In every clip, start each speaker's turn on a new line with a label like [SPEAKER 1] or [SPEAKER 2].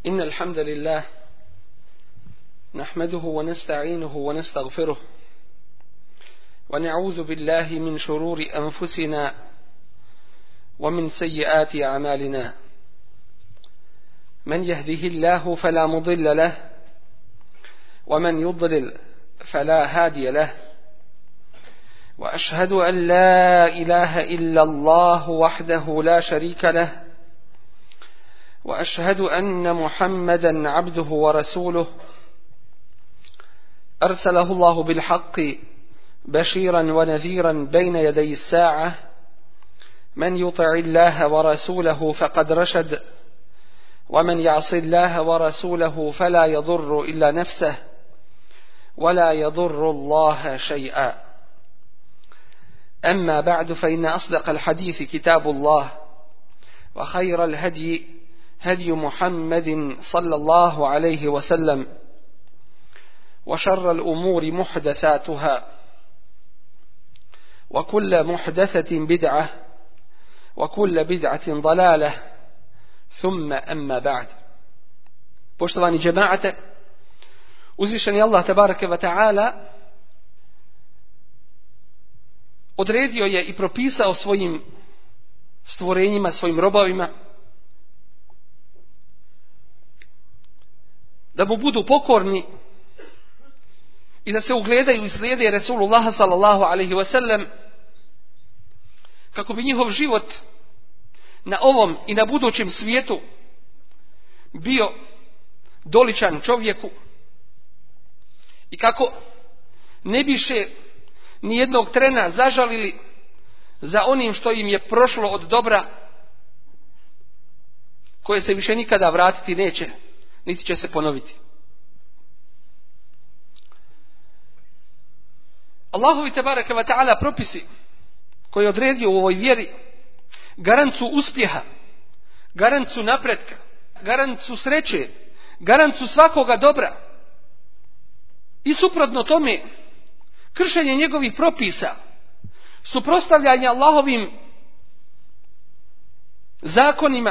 [SPEAKER 1] إن الحمد لله نحمده ونستعينه ونستغفره ونعوذ بالله من شرور أنفسنا ومن سيئات أعمالنا من يهده الله فلا مضل له ومن يضلل فلا هادي له وأشهد أن لا إله إلا الله وحده لا شريك له وأشهد أن محمدا عبده ورسوله أرسله الله بالحق بشيرا ونذيرا بين يدي الساعة من يطع الله ورسوله فقد رشد ومن يعص الله ورسوله فلا يضر إلا نفسه ولا يضر الله شيئا أما بعد فإن أصدق الحديث كتاب الله وخير الهدي هدي محمد صلى الله عليه وسلم وشر الأمور محدثاتها وكل محدثة بدعة وكل بدعة ضلالة ثم أما بعد. Poštovani džemaate, uzvišeni Allah tebareke ve taala odredio je i propisao svojim stvorenjima, svojim robovima da mu budu pokorni i da se ugledaju i slijede Resulullaha sallallahu alaihi wa sallam kako bi njihov život na ovom i na budućem svijetu bio doličan čovjeku i kako ne biše ni jednog trena zažalili za onim što im je prošlo od dobra koje se više nikada vratiti neće, niti će se ponoviti. Allahovi tebareke ve taala propisi koji je odredio u ovoj vjeri garant su uspjeha, garant su napretka, garant su sreće, garant su svakoga dobra. I suprotno tome, kršenje njegovih propisa, suprotstavljanje Allahovim zakonima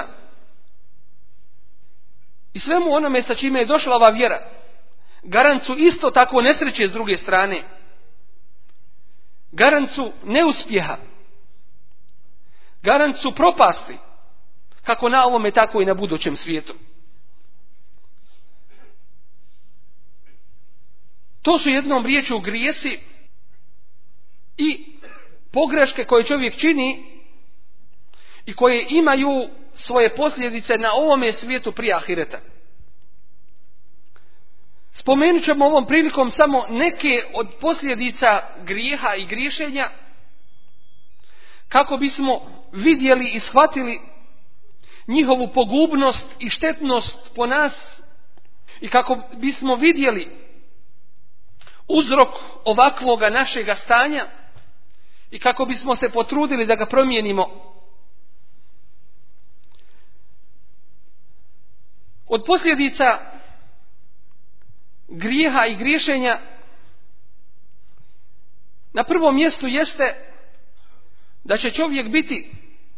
[SPEAKER 1] i svemu onome sa čime je došla ova vjera, garant su isto tako nesreće s druge strane, garant su neuspjeha, garant su propasti, kako na ovome tako i na budućem svijetu. To su jednom riječju grijesi i pogreške koje čovjek čini i koje imaju svoje posljedice na ovome svijetu prije ahireta. Spomenut ćemo ovom prilikom samo neke od posljedica grijeha i griješenja kako bismo vidjeli i shvatili njihovu pogubnost i štetnost po nas i kako bismo vidjeli uzrok ovakvoga našega stanja i kako bismo se potrudili da ga promijenimo. Od posljedica grijeha i griješenja na prvom mjestu jeste da će čovjek biti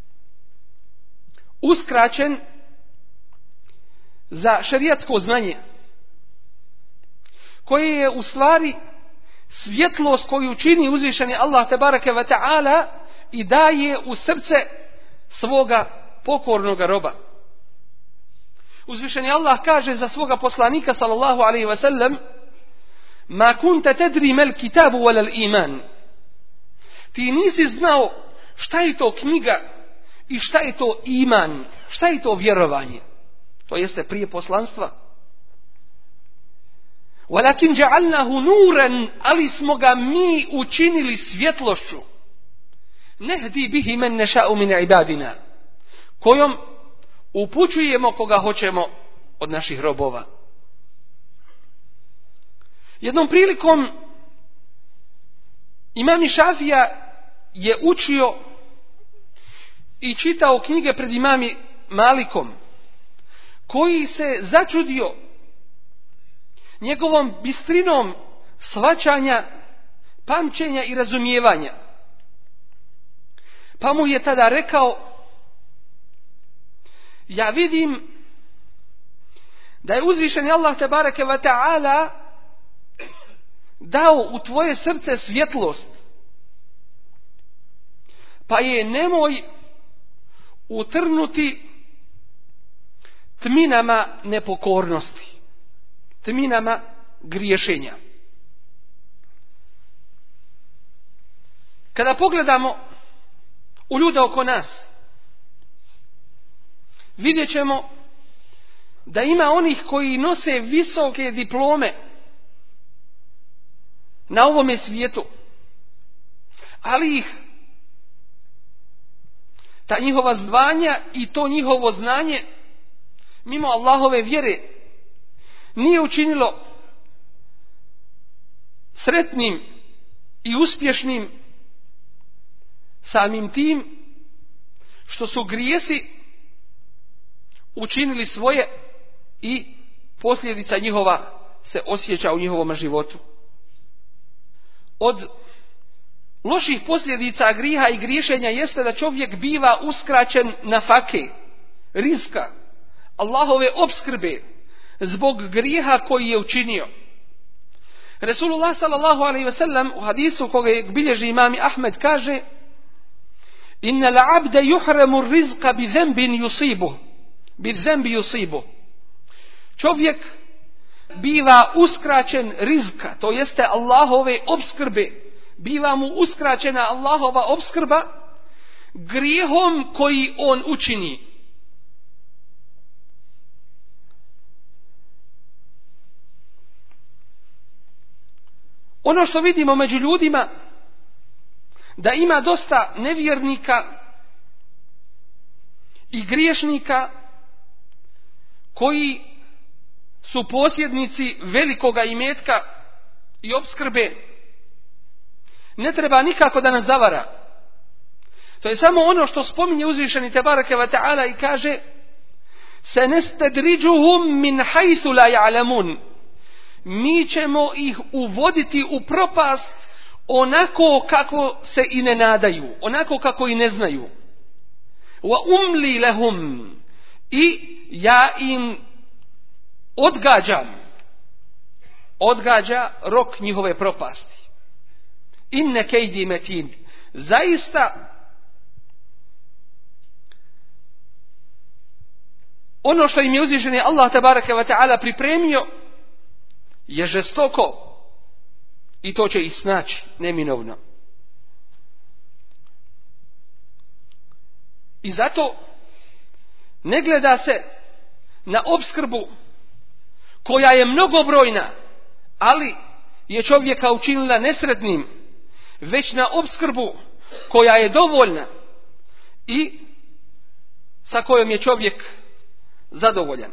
[SPEAKER 1] uskraćen za šerijatsko znanje koje je u stvari svjetlost koju čini uzvišeni Allah tebareke ve taala i daje u srce svoga pokornoga roba. Uzvišeni Allah kaže za svoga poslanika sallallahu alaihi wa sallam: Ma kunta tadri mal kitabu wal iman. Ti nisi znao šta je to knjiga i šta je to iman, šta je to vjerovanje. To jeste prije poslanstva. Walakin ja'alnahu nuran, ali smo ga mi učinili svjetlošću. Nehdi bihi men neša'u min ibadina, kojom upućujemo koga hoćemo od naših robova. Jednom prilikom Imam Šafija je učio i čitao knjige pred imami Malikom, koji se začudio njegovom bistrinom shvaćanja, pamćenja i razumijevanja. Pa mu je tada rekao: ja vidim da je uzvišeni Allah tebareke ve ta'ala dao u tvoje srce svjetlost, pa je nemoj utrnuti tminama nepokornosti, tminama griješenja. Kada pogledamo u ljude oko nas, vidjet ćemo da ima onih koji nose visoke diplome na ovome svijetu, ali ih ta njihova zvanja i to njihovo znanje mimo Allahove vjere nije učinilo sretnim i uspješnim, samim tim što su grijesi učinili svoje i posljedica njihova se osjeća u njihovom životu. Od loših posljedica griha i griješenja jeste da čovjek biva uskraćen nafake, rizka, Allahove opskrbe zbog griha koji je učinio. Resulullah sallallahu alejhi ve sellem u hadisu koga bilježi imam Ahmed kaže: Inna l'abda yuhramu rizqa bi dhanbi yusibuh. Čovjek biva uskraćen rizka, to jeste Allahove opskrbe, biva mu uskraćena Allahova opskrba grijehom koji on učini. Ono što vidimo među ljudima, da ima dosta nevjernika i griješnika koji su posjednici velikoga imetka i opskrbe, ne treba nikako da nas zavara. To je samo ono što spominje uzvišeni tebareke ve ta'ala i kaže: Senestedriđuhum min hajthu la ja'lamun. Mi ćemo ih uvoditi u propast onako kako se i ne nadaju, onako kako i ne znaju. Wa umli lahum. I ja im odgađa rok njihove propasti. Inne kejdi metin. Zaista ono što im je uzvišeni Allah tebareke ve ta'ala pripremio je žestoko i to će ih snaći neminovno. I zato ne gleda se na opskrbu koja je mnogobrojna, ali je čovjeka učinila nesretnim, već na opskrbu koja je dovoljna i sa kojom je čovjek zadovoljan.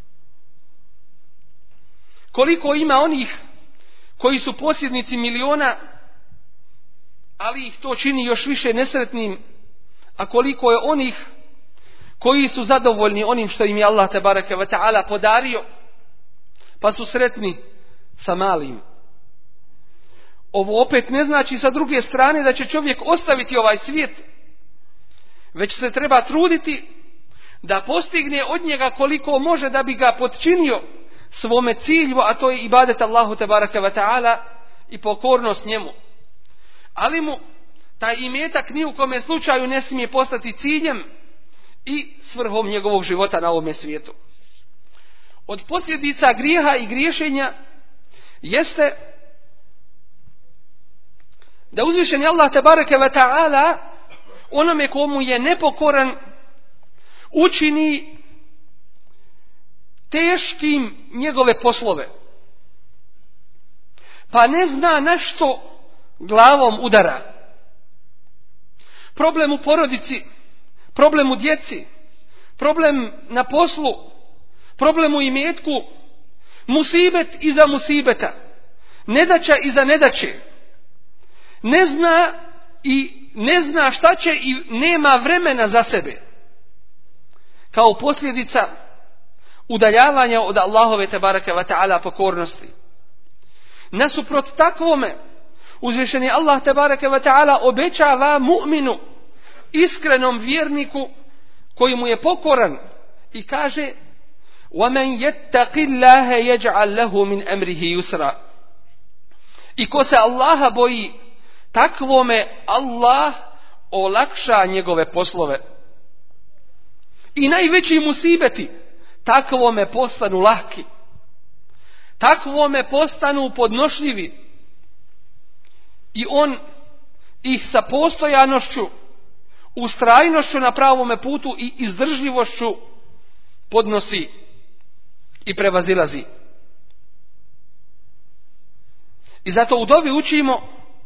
[SPEAKER 1] Koliko ima onih koji su posjednici miliona, ali ih to čini još više nesretnim, a koliko je onih koji su zadovoljni onim što im je Allah tebareke ve ta'ala podario, pa su sretni sa malim. Ovo opet ne znači sa druge strane da će čovjek ostaviti ovaj svijet, već se treba truditi da postigne od njega koliko može da bi ga potčinio svome cilju, a to je ibadet Allahu tebareke ve ta'ala i pokornost njemu. Ali mu taj imetak ni u kome slučaju ne smije postati ciljem i svrhom njegovog života na ovome svijetu. Od posljedica grijeha i griješenja jeste da uzvišeni Allah tebareke ve ta'ala onome komu je nepokoran učini teškim njegove poslove, pa ne zna na što glavom udara. Problem u porodici, problem u djeci, problem na poslu, problem u imetku, musibet iza musibeta, nedaća iza nedaće. Ne zna šta će i nema vremena za sebe. Kao posljedica udaljavanja od Allahove tebareke ve ta'ala pokornosti. Nasuprot takvome, uzvišeni Allah tebareke ve ta'ala obećava mu'minu, iskrenom vjerniku koji mu je pokoran, i kaže: وَمَنْ يَتَّقِ اللَّهَ يَجْعَلْ لَهُ مِنْ أَمْرِهِ يُسْرًا. I ko se Allaha boji, takvome Allah olakša njegove poslove. I najveći musibeti takvome postanu lahki. Takvome postanu podnošljivi. I on ih sa postojanošću, ustrajnošću na pravome putu i izdržljivošću podnosi i prevazilazi. I zato u dovi učimo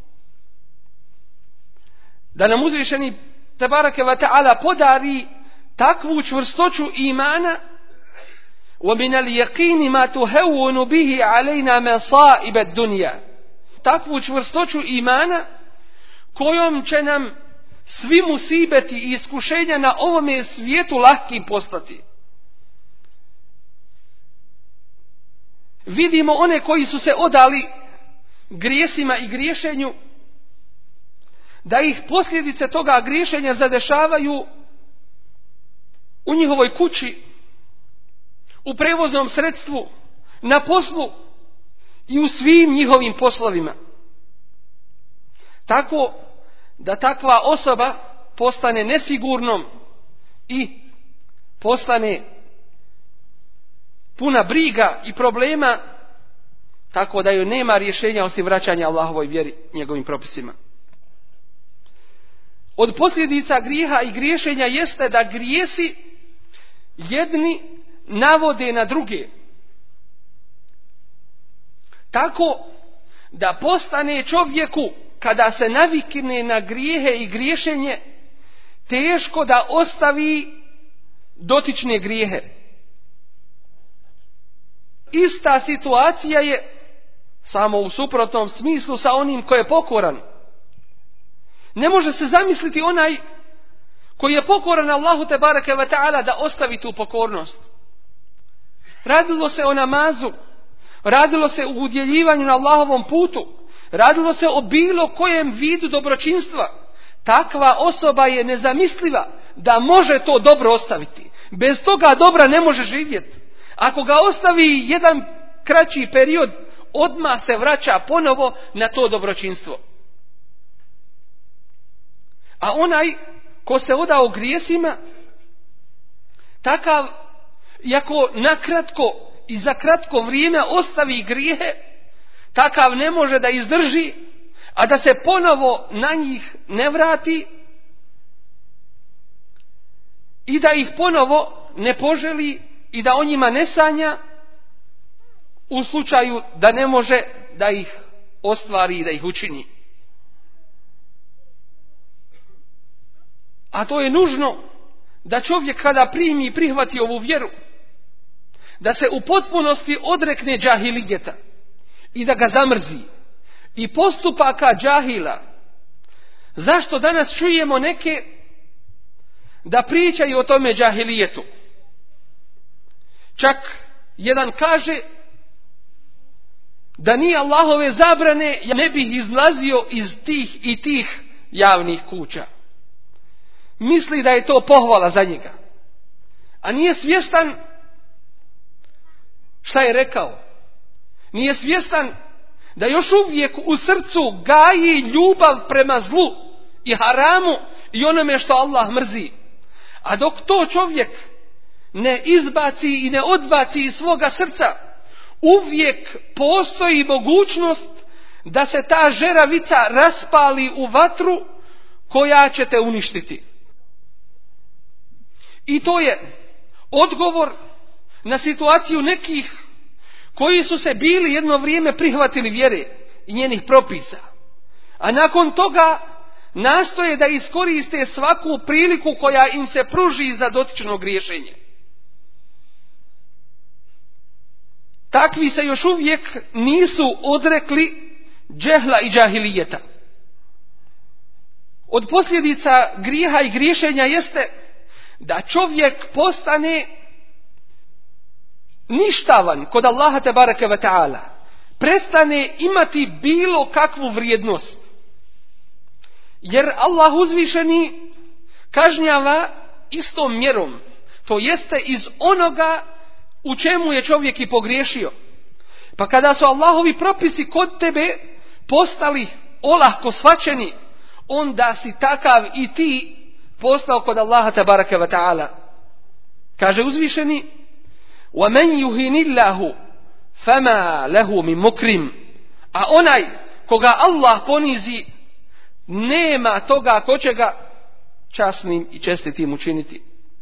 [SPEAKER 1] da nam uzvišeni Tebareke ve Ta'ala podari takvu čvrstoću imana وَمِنَ الْيَقِينِ مَا تُهَوُّنُ بِهِ عَلَيْنَا مَصَائِبَ الدُّنْيَا. Takvu čvrstoću imana kojom će nam svi musibeti i iskušenja na ovome svijetu lahki postati. Vidimo one koji su se odali grijesima i griješenju, da ih posljedice toga griješenja zadešavaju u njihovoj kući, u prevoznom sredstvu, na poslu i u svim njihovim poslovima. Tako da takva osoba postane nesigurnom i postane puna briga i problema, tako da joj nema rješenja osim vraćanja Allahovoj vjeri, njegovim propisima. Od posljedica grijeha i griješenja jeste da grijesi jedni navode na druge. Tako da postane čovjeku, kada se navikne na grijehe i griješenje, teško da ostavi dotične grijehe. Ista situacija je samo u suprotnom smislu sa onim koji je pokoran. Ne može se zamisliti onaj koji je pokoran Allahu Tebareke ve Ta'ala da ostavi tu pokornost. Radilo se o namazu, radilo se o udjeljivanju na Allahovom putu, radilo se o bilo kojem vidu dobročinstva. Takva osoba je nezamisliva da može to dobro ostaviti. Bez toga dobra ne može živjeti. Ako ga ostavi jedan kraći period, odmah se vraća ponovo na to dobročinstvo. A onaj ko se odao grijesima, takav, iako nakratko i za kratko vrijeme ostavi grijehe, takav ne može da izdrži, a da se ponovo na njih ne vrati i da ih ponovo ne poželi i da o njima ne sanja, u slučaju da ne može da ih ostvari i da ih učini. A to je nužno da čovjek kada primi i prihvati ovu vjeru, da se u potpunosti odrekne džahilijeta i da ga zamrzi i postupaka džahila. Zašto danas čujemo neke da pričaju o tome džahilijetu? Čak jedan kaže da nije Allahove zabrane, ja ne bih izlazio iz tih i tih javnih kuća. Misli da je to pohvala za njega. A nije svjestan šta je rekao. Nije svjestan da još uvijek u srcu gaji ljubav prema zlu i haramu i onome što Allah mrzi. A dok to čovjek ne izbaci i ne odbaci iz svoga srca, uvijek postoji mogućnost da se ta žeravica raspali u vatru koja će te uništiti. I to je odgovor na situaciju nekih koji su se bili jedno vrijeme prihvatili vjere i njenih propisa, a nakon toga nastoje da iskoriste svaku priliku koja im se pruži za dotično griješenje. Takvi se još uvijek nisu odrekli džehla i džahilijeta. Od posljedica grijeha i griješenja jeste da čovjek postane ništavan kod Allaha Tebareke ve Ta'ala, prestane imati bilo kakvu vrijednost. Jer Allah uzvišeni kažnjava istom mjerom, to jeste iz onoga u čemu je čovjek i pogriješio. Pa kada su Allahovi propisi kod tebe postali olahko shvaćeni, onda si takav i ti postao kod Allaha tabaraka wa ta'ala. Kaže uzvišeni: وَمَنْ يُهِنِ اللَّهُ فَمَا لَهُ مِنْ مُكْرِمٍ. A onaj koga Allah ponizi, nema toga ko će ga časnim i čestitim učiniti.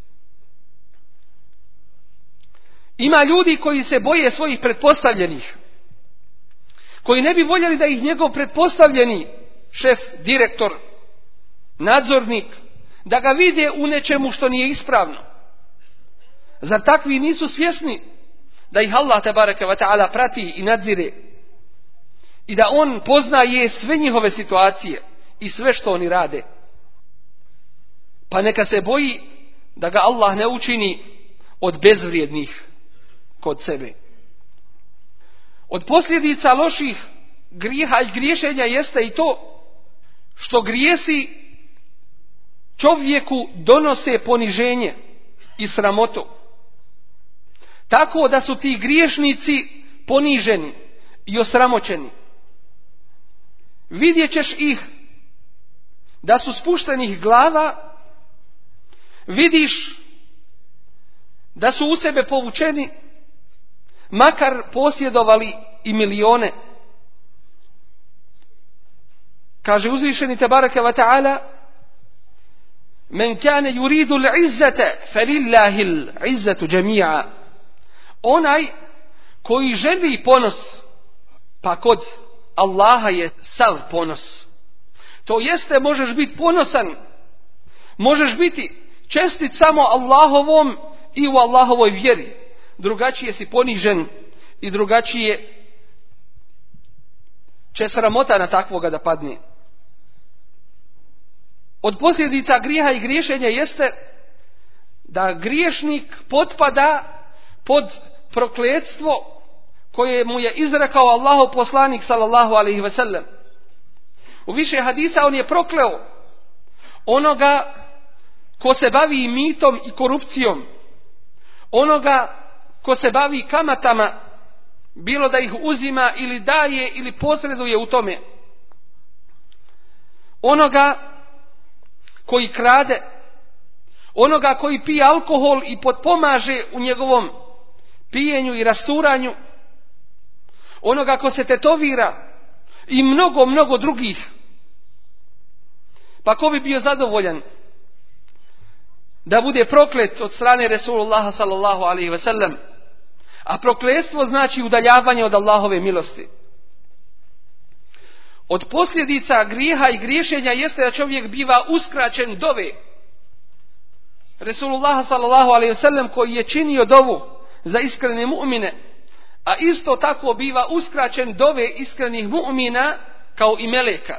[SPEAKER 1] Ima ljudi koji se boje svojih pretpostavljenih, koji ne bi voljeli da ih njegov pretpostavljeni šef, direktor, nadzornik, da ga vide u nečemu što nije ispravno. Zar takvi nisu svjesni da ih Allah tebareke ve taala prati i nadzire i da on poznaje sve njihove situacije i sve što oni rade? Pa neka se boji da ga Allah ne učini od bezvrijednih kod sebe. Od posljedica loših grijeha i griješenja jeste i to što grijesi čovjeku donose poniženje i sramotu. Tako da su ti griješnici poniženi i osramoćeni. Vidjet ćeš ih da su spuštenih glava, vidiš da su u sebe povučeni, makar posjedovali i milione. Kaže uzvišeni tebareke ve taala: Men kane yuridu l'izzete felillahi l'izzatu džemija. Onaj koji želi ponos, pa kod Allaha je sav ponos. To jeste, možeš biti ponosan, možeš biti čestit samo Allahovom i u Allahovoj vjeri. Drugačije si ponižen i drugačije će sramota na takvoga da padne. Od posljedica grijeha i griješenja jeste da griješnik potpada pod prokletstvo koje mu je izrekao Allahov poslanik sallallahu alejhi ve sellem. U više hadisa on je prokleo onoga ko se bavi mitom i korupcijom, onoga ko se bavi kamatama, bilo da ih uzima ili daje ili posreduje u tome, onoga koji krade, onoga koji pije alkohol i potpomaže u njegovom pijenju i rasturanju, onoga ko se tetovira i mnogo, mnogo drugih. Pa ko bi bio zadovoljan da bude proklet od strane Resulullaha sallallahu alaihi ve sellem? A prokletstvo znači udaljavanje od Allahove milosti. Od posljedica grijeha i griješenja jeste da čovjek biva uskraćen dove. Resulullah sallallahu alejhi ve sellem koji je činio dovu za iskrene mu'mine, a isto tako biva uskraćen dove iskrenih mu'mina kao i meleka.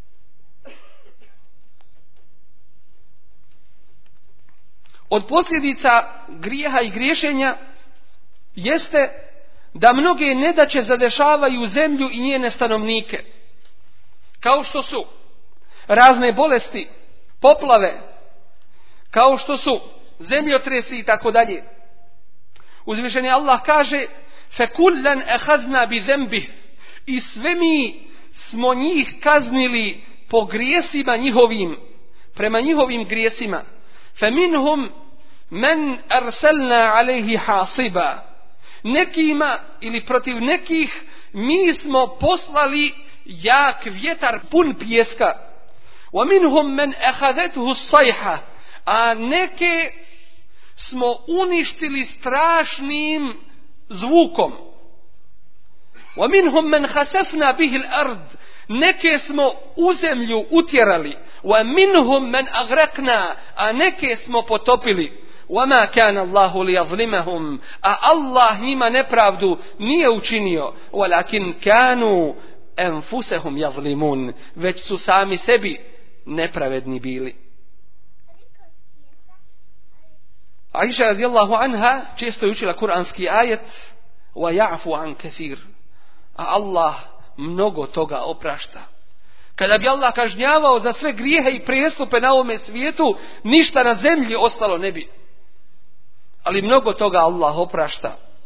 [SPEAKER 1] Od posljedica grijeha i griješenja jeste da mnoge nedaće zadešavaju zemlju i njene stanovnike, kao što su razne bolesti, poplave, kao što su zemljotresi i tako dalje. Uzvišeni Allah kaže: فَكُلًّا أَخَذْنَا بِذَنْبِهِ. I sve mi smo njih kaznili po grijesima njihovim, prema njihovim grijesima. فَمِنْهُمْ مَنْ أَرْسَلْنَا عَلَيْهِ حَاصِبًا. Nekima ili protiv nekih mi smo poslali jak vjetar pun pijeska. وَمِنْهُمْ مَنْ أَخَذَتْهُ الصَّيْحَةُ. A neke smo uništili strašnim zvukom. وَمِنْهُمْ مَنْ خَسَفْنَا بِهِ الْأَرْضِ. Neke smo u zemlju utjerali. وَمِنْهُمْ مَنْ أَغْرَقْنَا. A neke smo potopili. وَمَا كَانَ اللَّهُ لِيَظْلِمَهُمْ. A Allah njima nepravdu nije učinio. وَلَكِنْ كَانُوا أَنفُسَهُمْ يَظْلِمُونَ. Već su sami sebi nepravedni bili. Aisha radijallahu anha često je učila kuranski ajet وَيَعْفُ عَنْ كَثِيرٍ. A Allah mnogo toga oprašta. Kada bi Allah kažnjavao za sve grijehe i prijestupe na ovome svijetu, ništa na zemlji ostalo ne bi. Ali mnogo toga Allah oprašta.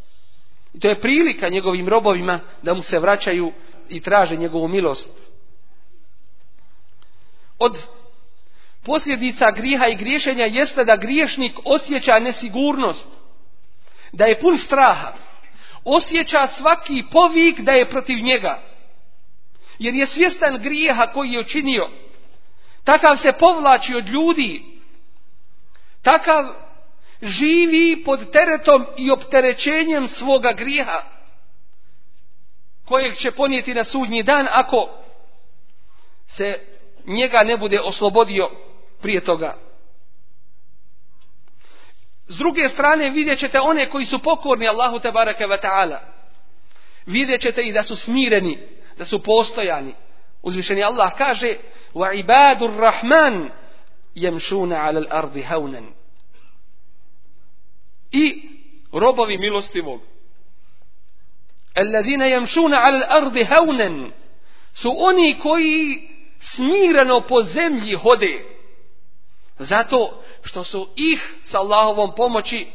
[SPEAKER 1] I to je prilika njegovim robovima da mu se vraćaju i traže njegovu milost. Od posljedica grijeha i griješenja jeste da griješnik osjeća nesigurnost, da je pun straha, osjeća svaki povik da je protiv njega, jer je svjestan grijeha koji je učinio. Takav se povlači od ljudi, takav živi pod teretom i opterećenjem svoga grijeha, kojeg će ponijeti na sudnji dan ako se njega ne bude oslobodio prije toga. S druge strane vidjet ćete one koji su pokorni Allahu tebareke ve ta'ala. Vidjet ćete i da su smireni, da su postojani. Uzvišeni Allah kaže: wa ibadur rahman yamshuna 'ala al-ardi hawnan. I robovi milostivog, alladhina yamshuna 'ala al-ardi hawnan, su oni koji smireno po zemlji hode, zato što su ih sa Allahovom pomoći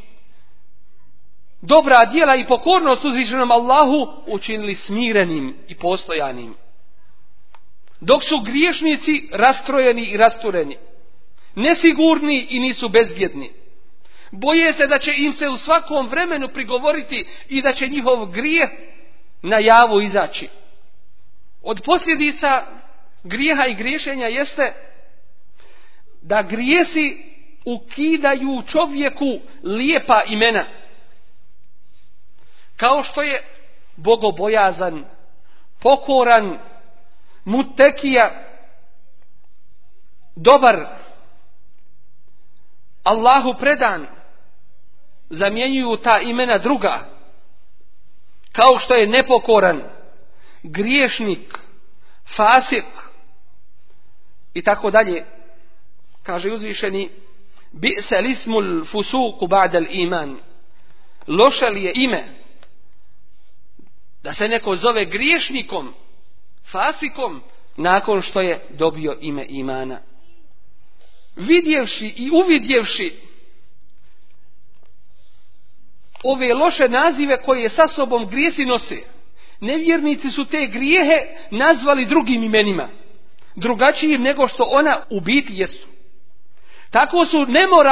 [SPEAKER 1] dobra djela i pokornost uzvišenom Allahu učinili smirenim i postojanim. Dok su griješnici rastrojeni i rastureni, nesigurni i nisu bezbjedni. Boje se da će im se u svakom vremenu prigovoriti i da će njihov grijeh na javu izaći. Od posljedica grijeha i griješenja jeste da grijesi ukidaju čovjeku lijepa imena. Kao što je bogobojazan, pokoran, mutekija, dobar, Allahu predan, zamjenjuju ta imena druga. Kao što je nepokoran, griješnik, fasik i tako dalje. Kaže uzvišeni: bi'sal ismul fusuku ba'dal iman. Loše li je ime da se neko zove griješnikom, fasikom, nakon što je dobio ime imana. Vidjevši i uvidjevši ove loše nazive koje sa sobom grijesi nose, nevjernici su te grijehe nazvali drugim imenima, drugačijim nego što ona u biti jesu. Tako su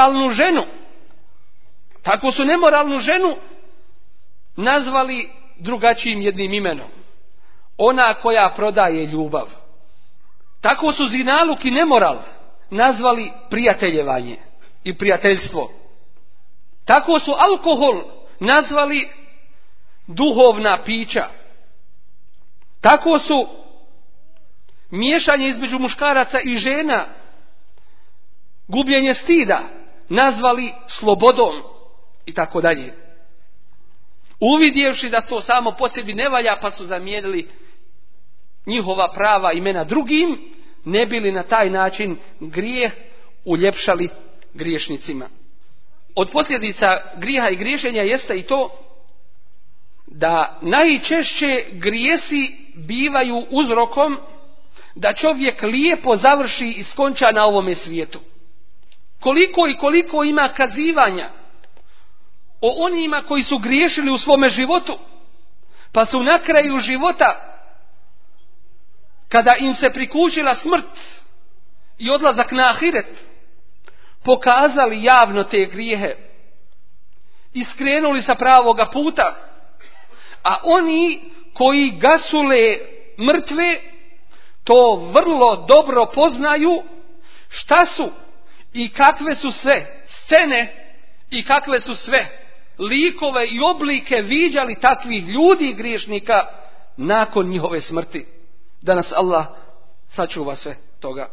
[SPEAKER 1] nemoralnu ženu nazvali drugačijim jednim imenom. Ona koja prodaje ljubav. Tako su zinaluk i nemoral nazvali prijateljevanje i prijateljstvo. Tako su alkohol nazvali duhovna pića. Tako su miješanje između muškaraca i žena, gubljenje stida, nazvali slobodom i tako dalje. Uvidjevši da to samo po sebi ne valja, pa su zamijenili njihova prava imena drugim, ne bili na taj način grijeh uljepšali griješnicima. Od posljedica grijeha i griješenja jeste i to da najčešće grijesi bivaju uzrokom da čovjek lijepo završi i skonča na ovome svijetu. Koliko ima kazivanja o onima koji su griješili u svome životu, pa su na kraju života, kada im se prikućila smrt i odlazak na ahiret, pokazali javno te grijehe i skrenuli sa pravoga puta, a oni koji gasule mrtve to vrlo dobro poznaju šta su i kakve su sve scene i kakve su sve likove i oblike viđali takvih ljudi i griješnika nakon njihove smrti. Da nas Allah sačuva sve toga.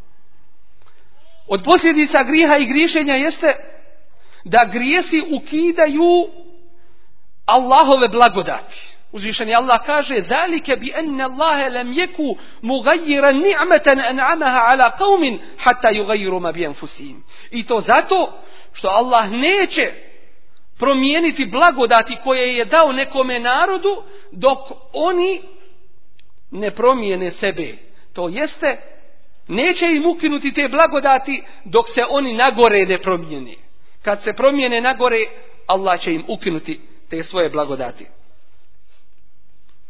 [SPEAKER 1] Od posljedica grijeha i griješenja jeste da grijesi ukidaju Allahove blagodati. Uzvišeni Allah kaže: zalike bi anna Allaha lam yaku mughayyiran ni'matan an'amaha ala qaumin hatta yughayyiru ma bi anfusihim. I to zato što Allah neće promijeniti blagodati koje je dao nekome narodu dok oni ne promijene sebe. To jeste, neće im ukinuti te blagodati dok se oni nagore ne promijene. Kad se promijene nagore, Allah će im ukinuti te svoje blagodati.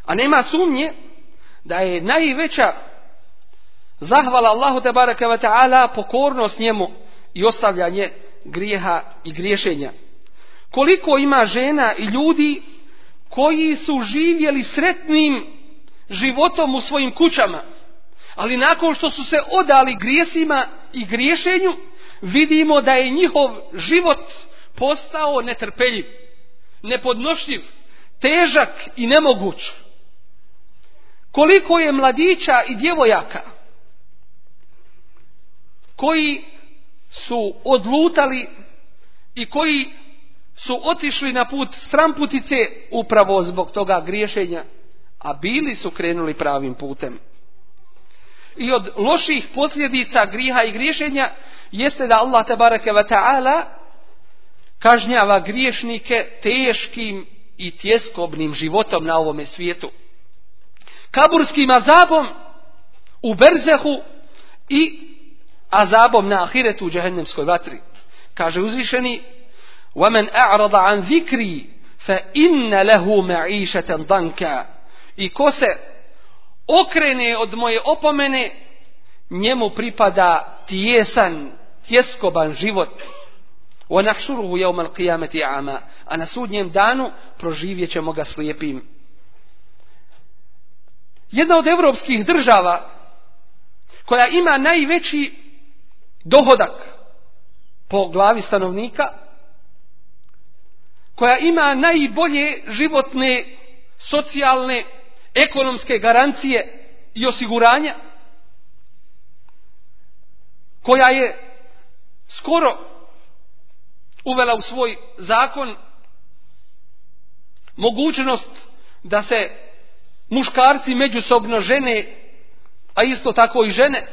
[SPEAKER 1] A nema sumnje da je najveća zahvala Allahu tebareke ve ta'ala pokornost njemu i ostavljanje grijeha i griješenja. Koliko ima žena i ljudi koji su živjeli sretnim životom u svojim kućama, ali nakon što su se odali grijesima i griješenju, vidimo da je njihov život postao netrpeljiv, nepodnošljiv, težak i nemoguć. Koliko je mladića i djevojaka koji su odlutali i koji su otišli na put stramputice upravo zbog toga griješenja, a bili su krenuli pravim putem. I od loših posljedica grijeha i griješenja jeste da Allah tebareke ve ta'ala kažnjava griješnike teškim i tjeskobnim životom na ovome svijetu, kaburskim azabom u berzehu i azabom na ahiretu u džehennemskoj vatri. Kaže uzvišeni: وَمَنْ أَعْرَضَ عَنْ ذِكْرِي فَإِنَّ لَهُ مَعِيشَةً ضَنْكًا. I ko se okrene od moje opomene, njemu pripada tijesan, tjeskoban život. وَنَحْشُرُهُ يَوْمَ الْقِيَامَةِ أَعْمَى. A na sudnjem danu proživjet ćemo ga slijepim. Jedna od evropskih država koja ima najveći dohodak po glavi stanovnika, koja ima najbolje životne, socijalne, ekonomske garancije i osiguranja, koja je skoro uvela u svoj zakon mogućnost da se muškarci međusobno žene, a isto tako i žene.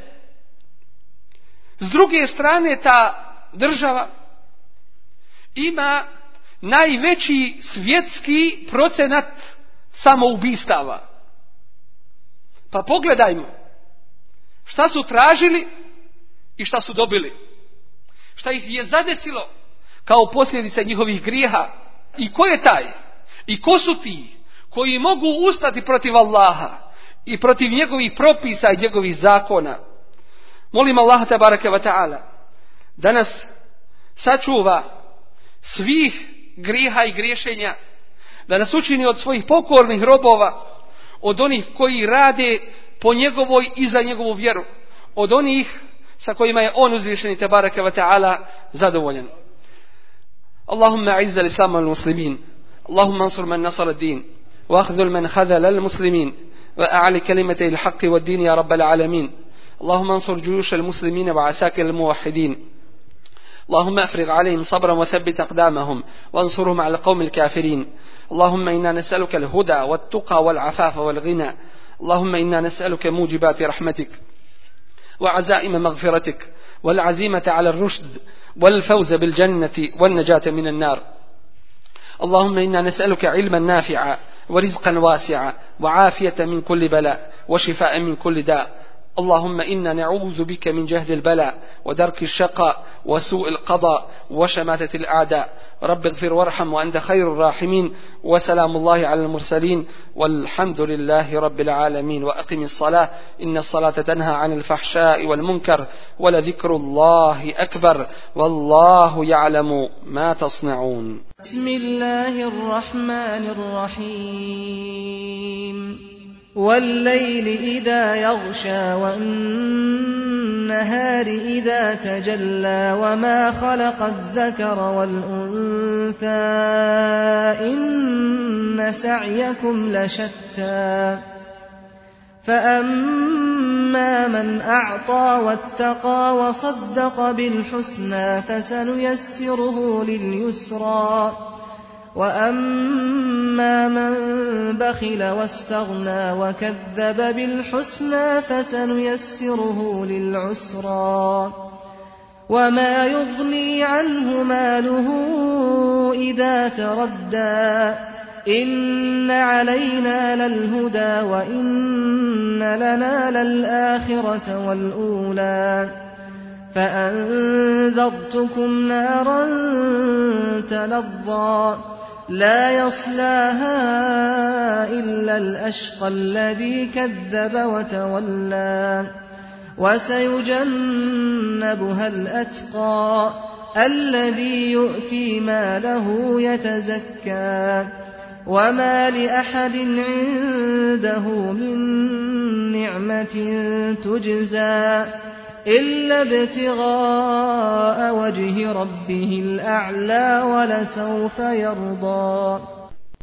[SPEAKER 1] S druge strane, ta država ima najveći svjetski procenat samoubistava. Pa pogledajmo šta su tražili i šta su dobili. Šta ih je zadesilo kao posljedica njihovih grijeha. I ko je taj? I ko su ti koji mogu ustati protiv Allaha i protiv njegovih propisa i njegovih zakona? Molim Allaha tebareke ve ta'ala da nas sačuva svih grijeha i griješenja, da nas učini od svojih pokornih robova, od onih koji rade po njegovoj i za njegovu vjeru, od onih sa kojima je on uzvišeni tebareke ve ta'ala zadovoljan. Allahumma a'izza l-islam wal-muslimin, Allahumma ansur man nasara ad-din, wa akhdhul man khadhala al-muslimin, wa a'li kalimati al-haqqi wad-din ya rabbal alamin. Allahumma ansur juyush al-muslimin wa asakir al-muwahhidin. اللهم أفرغ عليهم صبرا وثبت أقدامهم وانصرهم على القوم الكافرين. اللهم إنا نسألك الهدى والتقى والعفاف والغنى. اللهم إنا نسألك موجبات رحمتك وعزائم مغفرتك والعزيمة على الرشد والفوز بالجنة والنجاة من النار. اللهم إنا نسألك علما نافعا ورزقا واسعا وعافية من كل بلاء وشفاء من كل داء. اللهم إنا نعوذ بك من جهد البلاء ودرك الشقاء وسوء القضاء وشماتة الأعداء. رب اغفر وارحم وأنت خير الراحمين. وسلام الله على المرسلين والحمد لله رب العالمين. وأقم الصلاة إن الصلاة تنهى عن الفحشاء والمنكر ولذكر الله أكبر والله يعلم ما تصنعون.
[SPEAKER 2] بسم الله الرحمن الرحيم. والليل إذا يغشى والنهار إذا تجلى وما خلق الذكر والأنثى إن سعيكم لشتى فأما من أعطى واتقى وصدق بالحسنى فسنيسره لليسرى وأما من بخل واستغنى وكذب بالحسنى فسنيسره للعسرى وما يغني عنه ماله إذا تردى إن علينا للهدى وإن لنا للآخرة والأولى فأنذرتكم نارا تلظى لا يصلاها إلا الأشقى الذي كذب وتولى وسيجنبها الأتقى الذي يؤتي ماله يتزكى وما لأحد عنده من نعمة تجزى إلا ابتغاء وجه ربه الأعلى ولسوف يرضى.